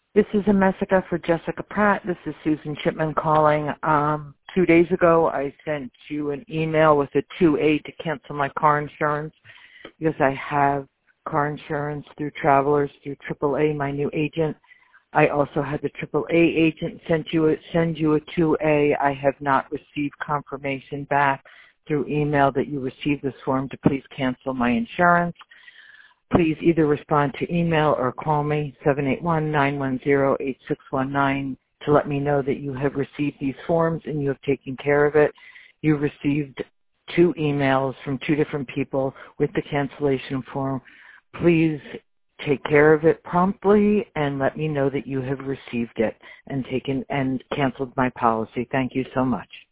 This is a Messica for Jessica Pratt. This is Susan Chipman calling. 2 days ago, I sent you an email with a 2A to cancel my car insurance because I have car insurance through Travelers, through AAA, my new agent. I also had the AAA agent send you a 2A. I have not received confirmation back through email that you received this form to please cancel my insurance. Please either respond to email or call me, 781-910-8619, to let me know that you have received these forms and you have taken care of it. You received 2 emails from 2 different people with the cancellation form. Please take care of it promptly and let me know that you have received it and canceled my policy. Thank you so much.